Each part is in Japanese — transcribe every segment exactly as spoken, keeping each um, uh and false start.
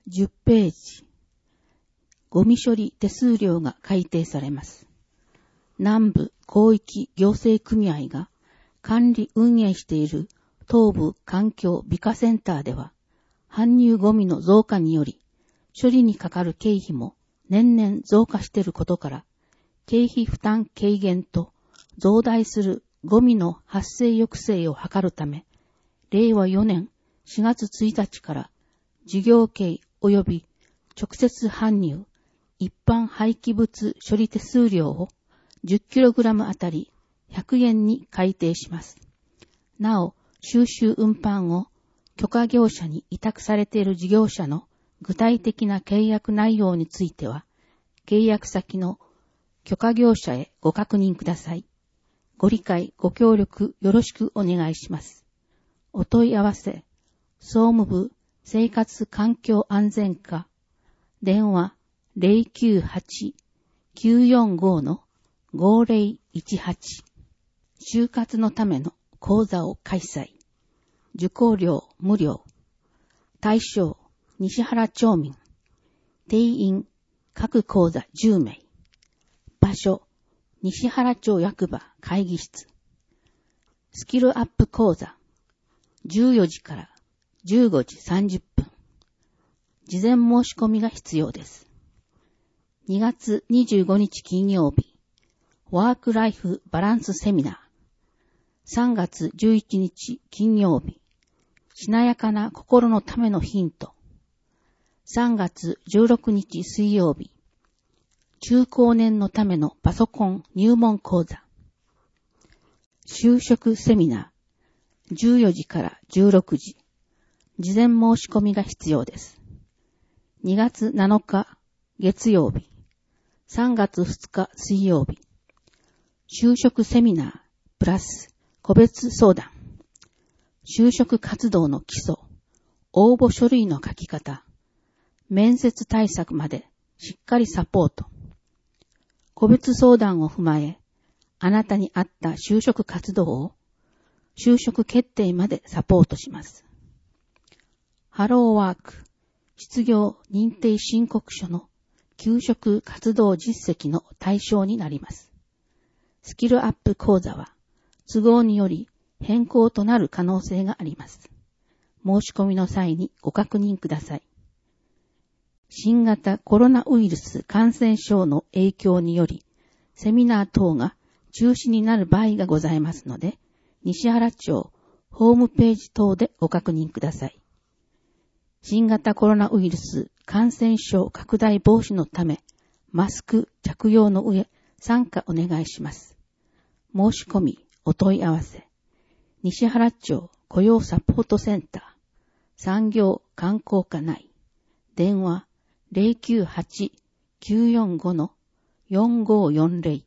じゅっページ。ゴミ処理手数料が改定されます。南部広域行政組合が管理運営している東部環境美化センターでは、搬入ゴミの増加により、処理にかかる経費も年々増加していることから、経費負担軽減と増大するゴミの発生抑制を図るため、れいわよねんしがつついたちから事業系及び直接搬入一般廃棄物処理手数料を じゅっキログラム あたりひゃくえんに改定します。なお、収集運搬を許可業者に委託されている事業者の具体的な契約内容については、契約先の許可業者へご確認ください。ご理解、ご協力よろしくお願いします。お問い合わせ、総務部生活環境安全課、電話 ゼロきゅうはち きゅうよんご のごぜろいちはち。就活のための講座を開催。受講料無料。対象、西原町民。定員、各講座じゅうめい。場所、西原町役場会議室。スキルアップ講座、じゅうよじからじゅうごじさんじゅっぷん。事前申し込みが必要です。にがつにじゅうごにち金曜日、ワークライフバランスセミナー。さんがつじゅういちにち金曜日、しなやかな心のためのヒント。さんがつじゅうろくにち水曜日、中高年のためのパソコン入門講座。就職セミナー、じゅうよじからじゅうろくじ。事前申し込みが必要です。にがつなのか月曜日、さんがつふつか水曜日、就職セミナープラス個別相談。就職活動の基礎、応募書類の書き方、面接対策までしっかりサポート。個別相談を踏まえ、あなたに合った就職活動を就職決定までサポートします。ハローワーク、失業認定申告書の求職活動実績の対象になります。スキルアップ講座は都合により変更となる可能性があります。申し込みの際にご確認ください。新型コロナウイルス感染症の影響により、セミナー等が中止になる場合がございますので、西原町ホームページ等でご確認ください。新型コロナウイルス感染症拡大防止のため、マスク着用の上、参加お願いします。申し込み、お問い合わせ。西原町雇用サポートセンター、産業観光課内、電話 ゼロきゅうはち きゅうよんご のよんごよんぜろ。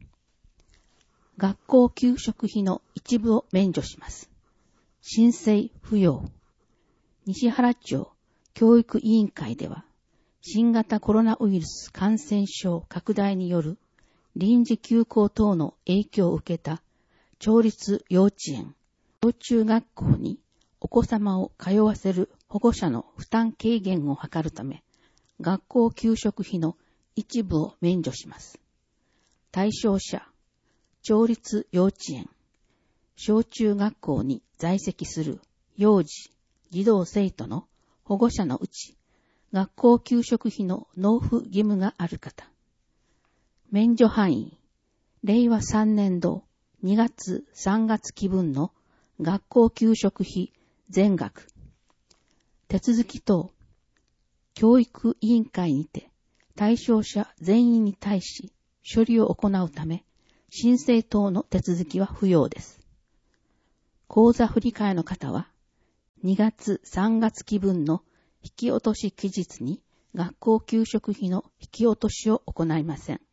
学校給食費の一部を免除します。申請不要。西原町教育委員会では、新型コロナウイルス感染症拡大による臨時休校等の影響を受けた町立幼稚園、小中学校にお子様を通わせる保護者の負担軽減を図るため、学校給食費の一部を免除します。対象者、町立幼稚園、小中学校に在籍する幼児、児童生徒の保護者のうち、学校給食費の納付義務がある方。免除範囲、れいわさんねんどにがつさんがつ期分の学校給食費全額。手続き等、教育委員会にて対象者全員に対し処理を行うため、申請等の手続きは不要です。口座振替の方は、にがつさんがつ期分の引き落とし期日に学校給食費の引き落としを行いません。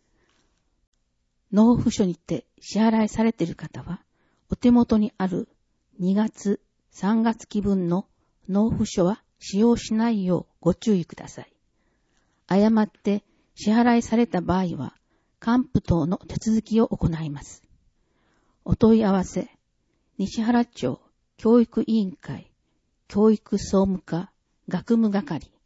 納付書にて支払いされている方は、お手元にあるにがつさんがつ期分の納付書は使用しないようご注意ください。誤って支払いされた場合は、還付等の手続きを行います。お問い合わせ、西原町教育委員会教育総務課学務係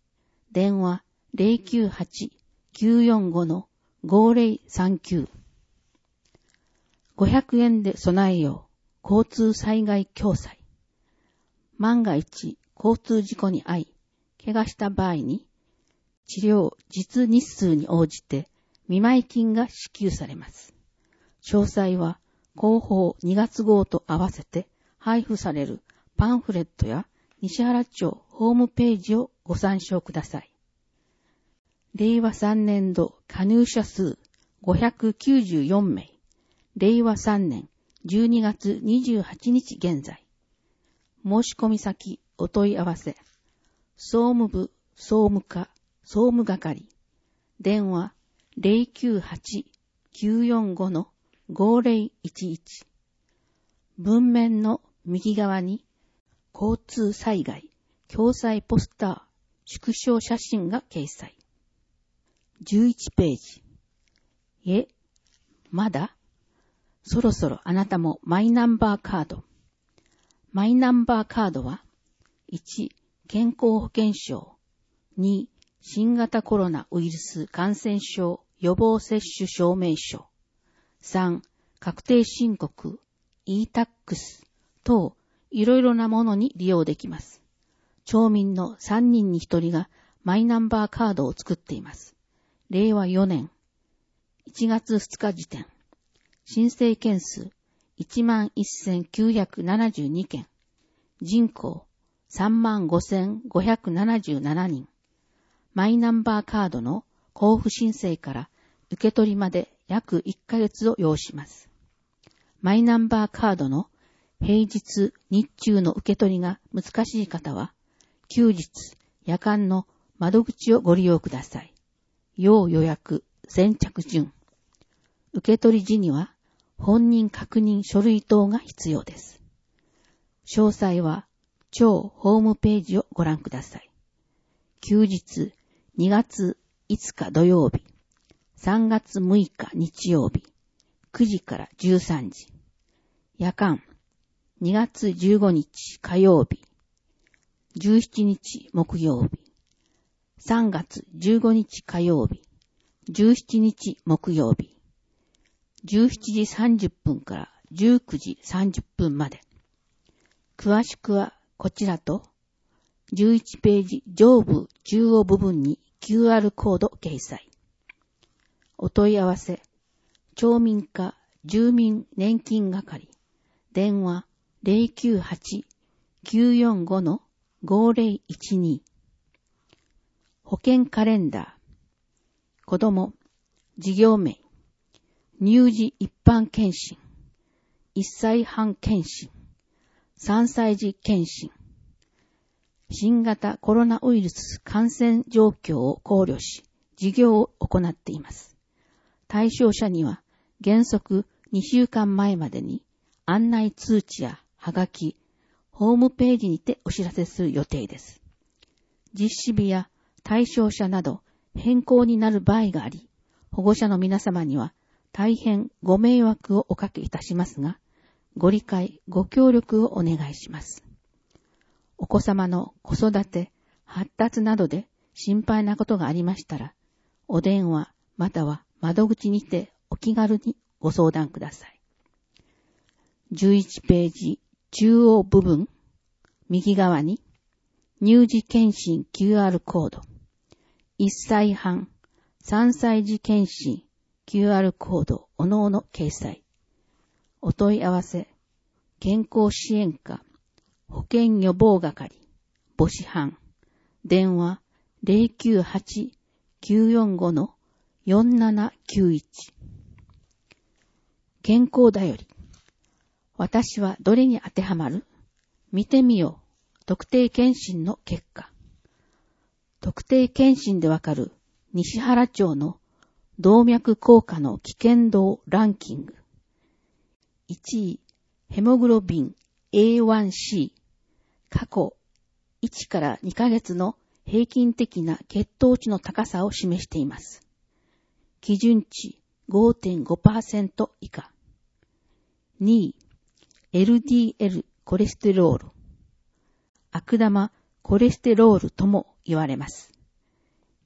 電話 ゼロきゅうはち きゅうよんご ごゼロさんきゅう。ごひゃくえんで備えよう。交通災害共済。万が一、交通事故に遭い、怪我した場合に、治療実日数に応じて見舞金が支給されます。詳細は広報にがつ号と合わせて配布されるパンフレットや西原町ホームページをご参照ください。令和さんねん度加入者数ごひゃくきゅうじゅうよんめい。令和さんねんじゅうにがつにじゅうはちにち現在。申し込み先お問い合わせ。総務部総務課総務係。電話 ゼロきゅうはち きゅうよんご ごゼロいちいち。文面の右側に交通災害共済ポスター縮小写真が掲載。じゅういちページ。え、まだ？そろそろあなたもマイナンバーカード。マイナンバーカードは、いち、健康保険証。に、新型コロナウイルス感染症予防接種証明書。さん、確定申告、イータックス 等、いろいろなものに利用できます。町民のさんにんにひとりがマイナンバーカードを作っています。れいわよねんいちがつふつか時点。申請件数 いちまんせんきゅうひゃくななじゅうに 件。人口 さんまんごせんごひゃくななじゅうななにん。マイナンバーカードの交付申請から受け取りまで約いっかげつを要します。マイナンバーカードの平日、日中の受け取りが難しい方は、休日、夜間の窓口をご利用ください。要予約、先着順。受け取り時には、本人確認書類等が必要です。詳細は、町ホームページをご覧ください。休日、にがついつか土曜日、さんがつむいか日曜日、くじからじゅうさんじ。夜間、にがつじゅうごにち火曜日、じゅうしちにち木曜日、さんがつじゅうごにち火曜日、じゅうしちにち木曜日、じゅうしちじさんじゅっぷんからじゅうくじさんじゅっぷんまで。詳しくはこちらと、じゅういちページ上部中央部分に キューアール コード掲載。お問い合わせ、町民課住民年金係、電話 ゼロきゅうはち きゅうよんご ごゼロいちに。保険カレンダー、子供、事業名、乳児一般検診、いっさいはん検診、さんさい児検診、新型コロナウイルス感染状況を考慮し、事業を行っています。対象者には原則にしゅうかんまえまでに案内通知やはがき、ホームページにてお知らせする予定です。実施日や対象者など変更になる場合があり、保護者の皆様には大変ご迷惑をおかけいたしますが、ご理解、ご協力をお願いします。お子様の子育て、発達などで心配なことがありましたら、お電話または窓口にてお気軽にご相談ください。じゅういちページ中央部分、右側に乳児検診 キューアール コード、いっさいはん、さんさい児検診 キューアール コードおのおの掲載。お問い合わせ、健康支援課、保健予防係、母子班、電話 ゼロきゅうはち きゅうよんご よんななきゅういち。健康だより、私はどれに当てはまる？見てみよう。特定健診の結果。特定健診でわかる西原町の動脈硬化の危険度ランキング。いちい、ヘモグロビン エーワンシー。過去いちからにかげつの平均的な血糖値の高さを示しています。基準値 ごてんごパーセント 以下。にい、エルディーエル コレステロール。悪玉コレステロールとも言われます。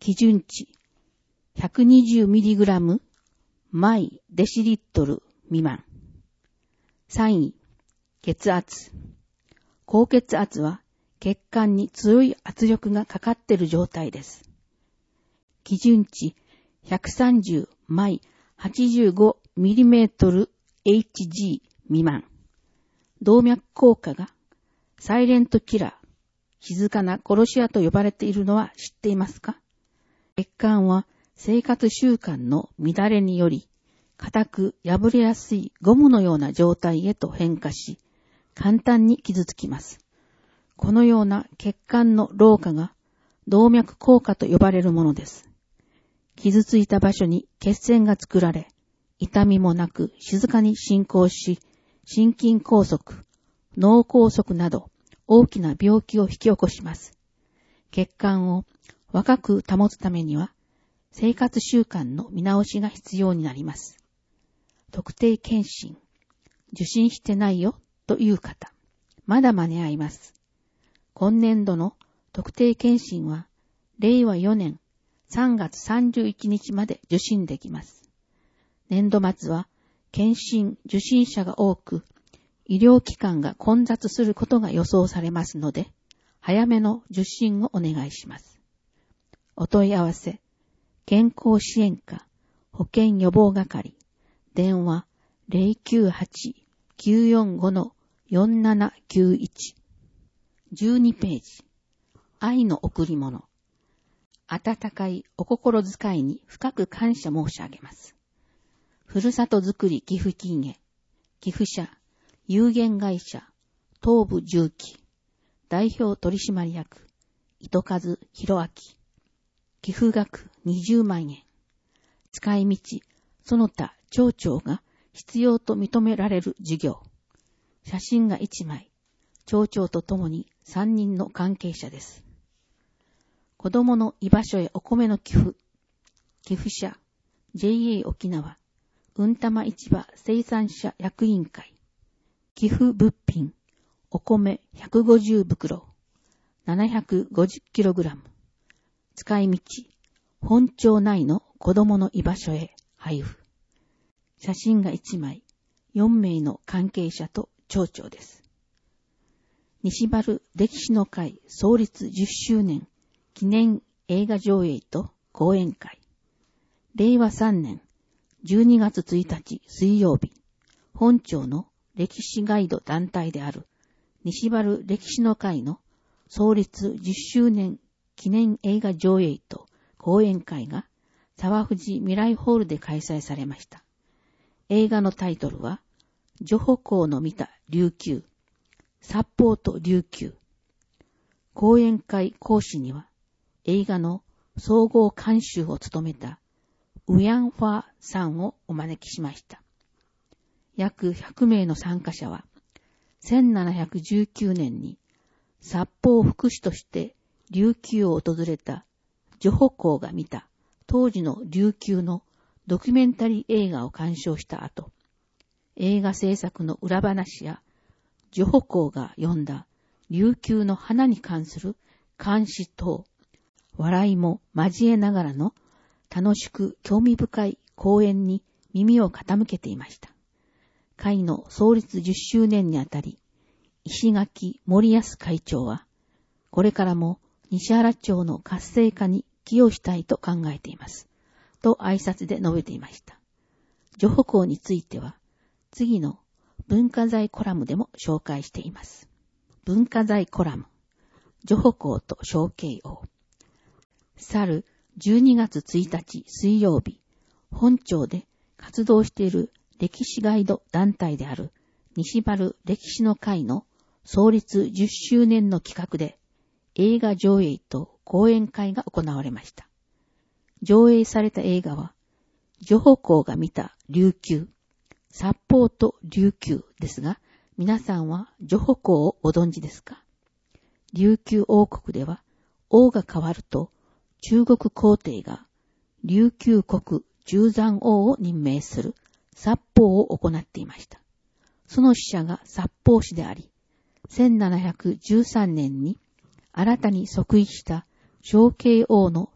基準値 ひゃくにじゅうミリグラム 毎デシリットル未満。さんい、血圧。高血圧は血管に強い圧力がかかっている状態です。基準値ひゃくさんじゅう毎はちじゅうごミリメートルエイチジー 未満。動脈硬化がサイレントキラー、静かな殺し屋と呼ばれているのは知っていますか？血管は生活習慣の乱れにより、硬く破れやすいゴムのような状態へと変化し、簡単に傷つきます。このような血管の老化が動脈硬化と呼ばれるものです。傷ついた場所に血栓が作られ、痛みもなく静かに進行し、心筋梗塞、脳梗塞など大きな病気を引き起こします。血管を若く保つためには、生活習慣の見直しが必要になります。特定健診、受診してないよという方、まだ間に合います。今年度の特定健診は、れいわよねんさんがつさんじゅういちにちまで受診できます。年度末は、健診受診者が多く、医療機関が混雑することが予想されますので、早めの受診をお願いします。お問い合わせ、健康支援課、保健予防係、電話 ゼロきゅうはち きゅうよんご よんななきゅういち。じゅうにページ、愛の贈り物。温かいお心遣いに深く感謝申し上げます。ふるさとづくり寄付金へ、寄付者、有限会社、東部重機、代表取締役、糸数博明、寄付額にじゅうまんえん、使い道、その他町長が必要と認められる事業、写真がいちまい、町長とともにさんにんの関係者です。子供の居場所へお米の寄付、寄付者、ジェイエー 沖縄、うんたま市場生産者役員会、寄付物品、お米ひゃくごじゅうぶくろ、ななひゃくごじゅっキログラム、使い道、本町内の子供の居場所へ配布。写真がいちまい、よんめいの関係者と町長です。西原歴史の会創立じゅっしゅうねん記念映画上映と講演会。れいわさんねんじゅうにがつついたち水曜日、本町の歴史ガイド団体である西原歴史の会の創立じゅっしゅうねん記念映画上映と講演会が沢藤未来ホールで開催されました。映画のタイトルは、徐歩港の見た琉球、札幌と琉球。講演会講師には、映画の総合監修を務めたウヤンファーさんをお招きしました。約ひゃくめいの参加者は、せんななひゃくじゅうきゅうねんに札幌副使として琉球を訪れた徐歩港が見た当時の琉球のドキュメンタリー映画を鑑賞した後、映画制作の裏話や徐歩港が読んだ琉球の花に関する監視等、笑いも交えながらの楽しく興味深い講演に耳を傾けていました。会の創立じゅっしゅうねんにあたり、石垣森安会長は、これからも西原町の活性化に寄与したいと考えています。と挨拶で述べていました。徐歩港については、次の文化財コラムでも紹介しています。文化財コラム、徐歩港と小慶王。去るじゅうにがつついたち水曜日、本町で活動している歴史ガイド団体である西原歴史の会の創立じゅっしゅうねんの企画で映画上映と講演会が行われました。上映された映画は、徐歩港が見た琉球、札幌と琉球ですが、皆さんは徐歩港をご存知ですか？琉球王国では、王が変わると、中国皇帝が琉球国十三王を任命する札幌を行っていました。その使者が札幌市であり、せんななひゃくじゅうさんねんに新たに即位した小慶王の札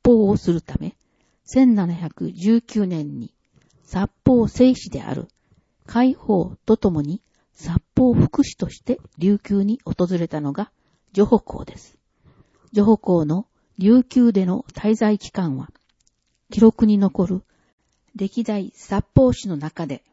報をするため、せんななひゃくじゅうきゅうねんに札幌正使である海宝とともに札幌副使として琉球に訪れたのが徐保公です。徐保公の琉球での滞在期間は、記録に残る歴代札幌史の中で、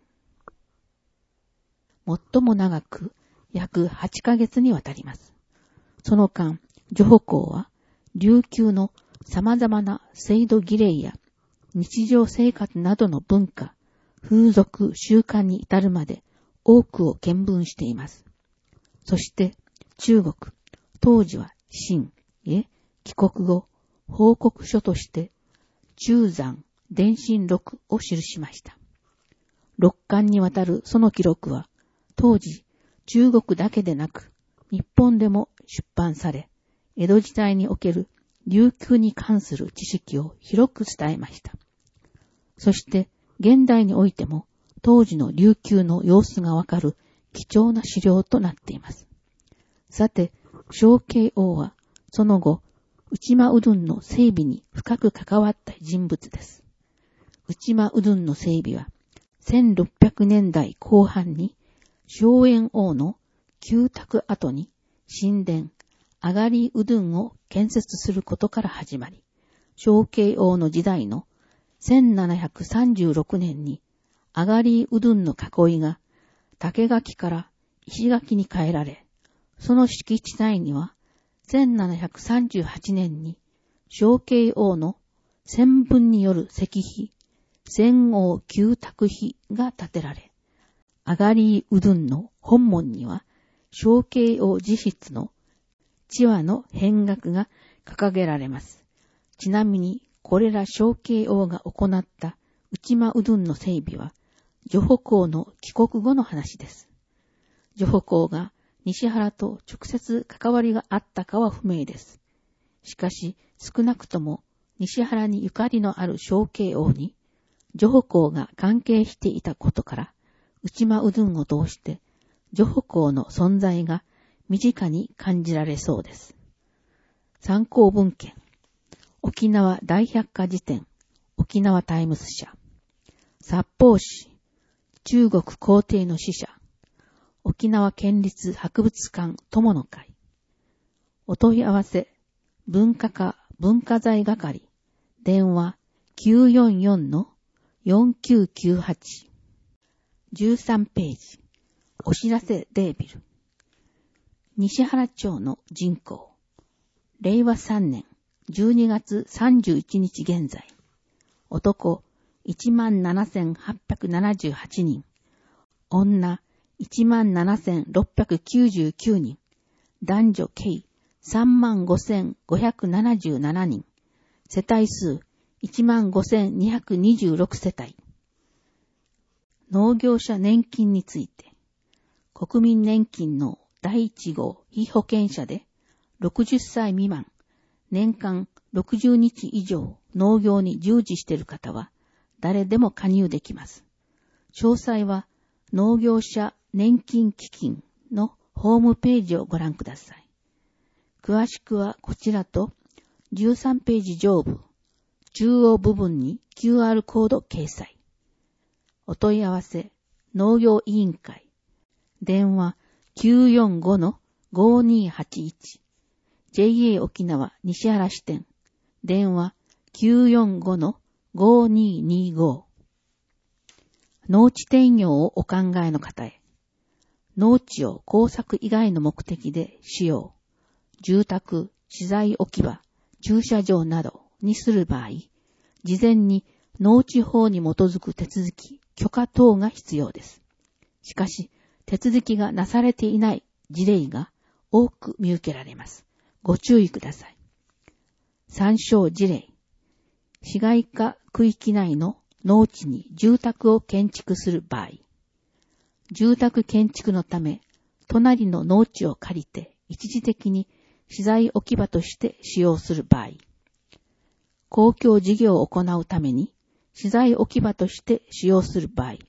最も長く約はちかげつにわたります。その間、徐保公は琉球の様々な制度儀礼や日常生活などの文化、風俗、習慣に至るまで多くを見聞しています。そして中国、当時は清へ帰国後、報告書として中山伝心録を記しました。六巻にわたるその記録は、当時中国だけでなく日本でも出版され、江戸時代における琉球に関する知識を広く伝えました。そして現代においても当時の琉球の様子がわかる貴重な資料となっています。さて、正慶王はその後、内間うどんの整備に深く関わった人物です。内間うどんの整備はせんろっぴゃくねんだいこう半に荘園王の旧宅跡に神殿、あがりうどんを建設することから始まり、正慶王の時代のせんななひゃくさんじゅうろくねんにあがりうどんの囲いが竹垣から石垣に変えられ、その敷地内にはせんななひゃくさんじゅうはちねんに正慶王の専分による石碑、千王旧宅碑が建てられ、あがりうどんの本門には正慶王自筆の千話の変額が掲げられます。ちなみに、これら正慶王が行った内間うどんの整備は、徐保公の帰国後の話です。徐保公が西原と直接関わりがあったかは不明です。しかし、少なくとも西原にゆかりのある正慶王に、徐保公が関係していたことから、内間うどんを通して、徐保公の存在が身近に感じられそうです。参考文献。沖縄大百科事典、沖縄タイムス社。札幌市、中国皇帝の使者。沖縄県立博物館友の会。お問い合わせ、文化課文化財係。電話 きゅうよんよんのよんきゅうきゅうはち。じゅうさんページ。お知らせデービル。西原町の人口。れいわさんねんじゅうにがつさんじゅういちにち現在。男 いちまんななせんはっぴゃくななじゅうはちにん。女 いちまんななせんろっぴゃくきゅうじゅうきゅうにん。男女計 さんまんごせんごひゃくななじゅうななにん。世帯数 いちまんごせんにひゃくにじゅうろく 世帯。農業者年金について、国民年金のだいいち号被保険者でろくじゅっさい未満、年間ろくじゅうにち以上農業に従事している方は誰でも加入できます。詳細は農業者年金基金のホームページをご覧ください。詳しくはこちらとじゅうさんページ上部、中央部分に キューアール コード掲載。お問い合わせ、農業委員会。電話 きゅうよんごのごにーはちいち。ジェイエー 沖縄西原支店。電話 きゅうよんごのごにーにーご。農地転用をお考えの方へ。農地を工作以外の目的で使用。住宅、資材置き場、駐車場などにする場合、事前に農地法に基づく手続き、許可等が必要です。しかし、手続きがなされていない事例が多く見受けられます。ご注意ください。参照事例。市街化区域内の農地に住宅を建築する場合、住宅建築のため、隣の農地を借りて一時的に資材置き場として使用する場合、公共事業を行うために資材置き場として使用する場合、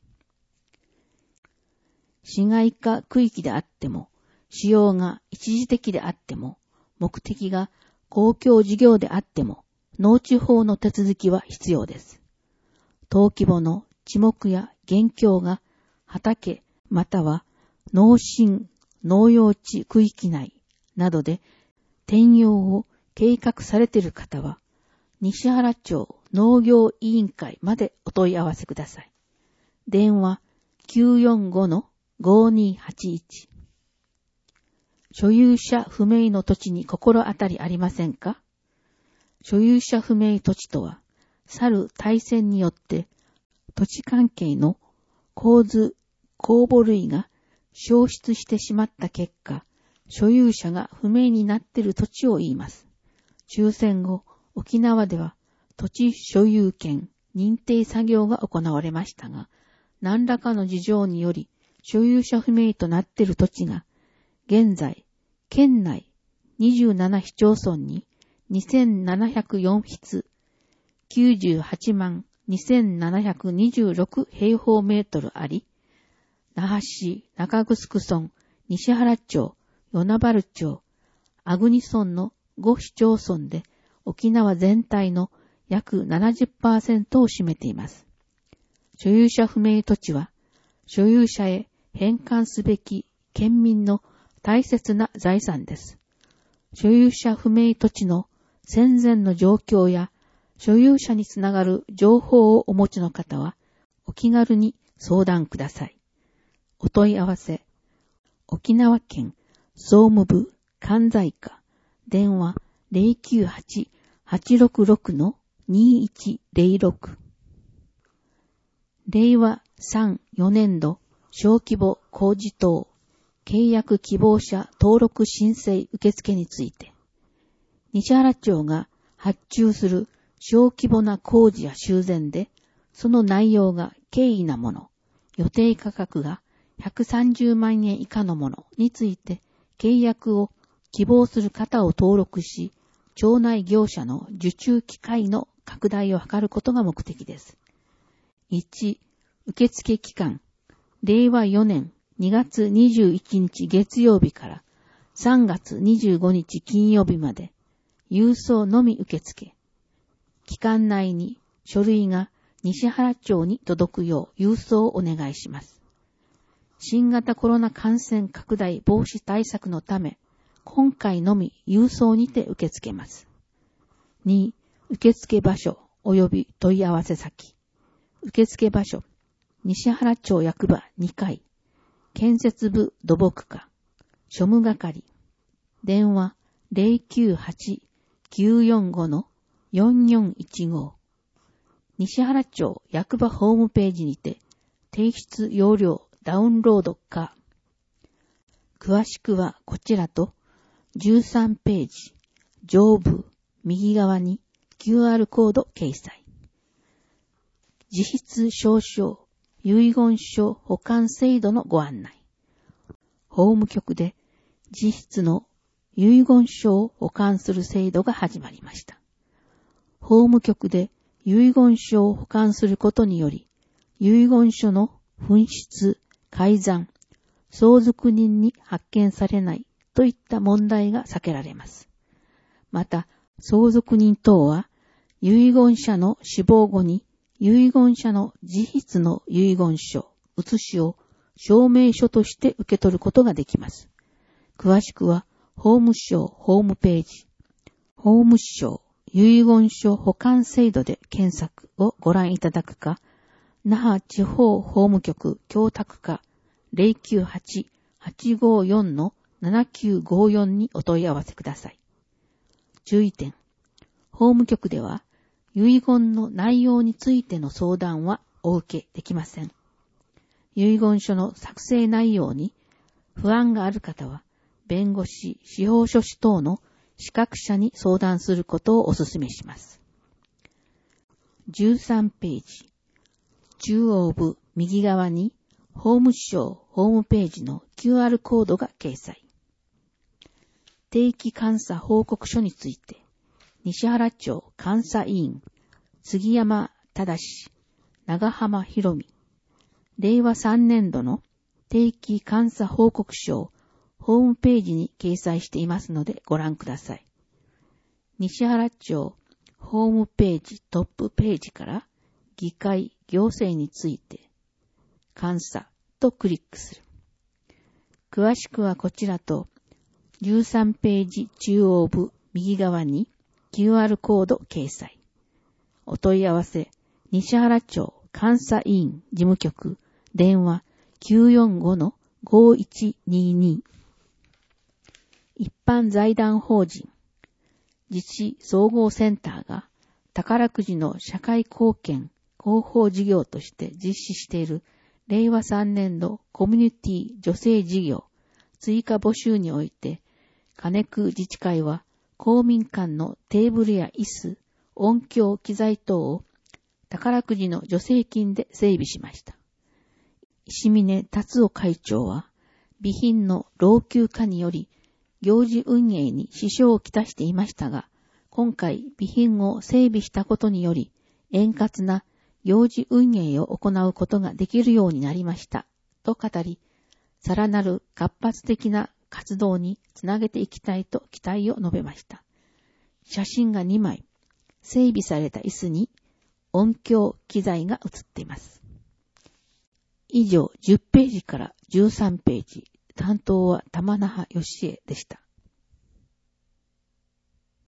市街化区域であっても、使用が一時的であっても、目的が公共事業であっても、 農地法の手続きは必要です。登記簿の地目や現況が畑または農心、農用地区域内などで転用を計画されている方は、西原町農業委員会までお問い合わせください。電話 きゅうよんごのごにーはちいち。所有者不明の土地に心当たりありませんか？所有者不明土地とは、去る大戦によって土地関係の構図、公募類が消失してしまった結果、所有者が不明になっている土地を言います。終戦後、沖縄では土地所有権認定作業が行われましたが、何らかの事情により所有者不明となっている土地が、現在、県内にじゅうなな市町村ににせんななひゃくよんひつ、きゅうじゅうはちまんにせんななひゃくにじゅうろく平方メートルあり、那覇市中城村、西原町、与那原町、粟国村のご市町村で沖縄全体の約 ななじゅっパーセント を占めています。所有者不明土地は、所有者へ返還すべき県民の大切な財産です。所有者不明土地の戦前の状況や所有者につながる情報をお持ちの方は、お気軽に相談ください。お問い合わせ、沖縄県総務部関西課、電話 ゼロきゅうはち はちろくろく にいちゼロろく。れいわさん、よねんど小規模工事等契約希望者登録申請受付について、西原町が発注する小規模な工事や修繕で、その内容が軽易なもの、予定価格がひゃくさんじゅうまんえん以下のものについて契約を希望する方を登録し、町内業者の受注機会の拡大を図ることが目的です。いち、受付期間、れいわよねんにがつにじゅういちにち月曜日からさんがつにじゅうごにち金曜日まで、郵送のみ受付。期間内に書類が西原町に届くよう郵送をお願いします。新型コロナ感染拡大防止対策のため、今回のみ郵送にて受け付けます。に、受付場所及び問い合わせ先。受付場所、西原町役場にかい、建設部土木課、庶務係。電話 ゼロきゅうはち きゅうよんご よんよんいちご。西原町役場ホームページにて提出要領ダウンロードか。詳しくはこちらとじゅうさんページ上部右側に キューアール コード掲載。自筆証書遺言書保管制度のご案内。法務局で自筆の遺言書を保管する制度が始まりました。法務局で遺言書を保管することにより、遺言書の紛失、改ざん、相続人に発見されないといった問題が避けられます。また、相続人等は遺言者の死亡後に遺言者の自筆の遺言書、写しを証明書として受け取ることができます。詳しくは法務省ホームページ、法務省遺言書保管制度で検索をご覧いただくか、那覇地方法務局教託課 ゼロきゅうはち はちごよん ななきゅうごよん にお問い合わせください。注意点。法務局では遺言の内容についての相談はお受けできません。遺言書の作成内容に不安がある方は、弁護士、司法書士等の資格者に相談することをお勧めします。じゅうさんページ、中央部右側に法務省ホームページの キューアール コードが掲載。定期監査報告書について、西原町監査委員、杉山忠、長浜博美、れいわさんねんどの定期監査報告書をホームページに掲載していますのでご覧ください。西原町ホームページトップページから議会行政について監査とクリックする。詳しくはこちらとじゅうさんページ中央部右側に キューアール コード掲載。お問い合わせ西原町監査委員事務局電話 きゅうよんごのごいちにに。一般財団法人自治総合センターが宝くじの社会貢献広報事業として実施しているれいわさんねん度コミュニティ助成事業追加募集において金区自治会は公民館のテーブルや椅子、音響機材等を宝くじの助成金で整備しました。石峰達夫会長は備品の老朽化により行事運営に支障をきたしていましたが、今回備品を整備したことにより円滑な行事運営を行うことができるようになりましたと語り、さらなる活発的な活動につなげていきたいと期待を述べました。写真がにまい、整備された椅子に音響機材が写っています。以上じゅっページからじゅうさんページ、担当は玉那覇義恵でした。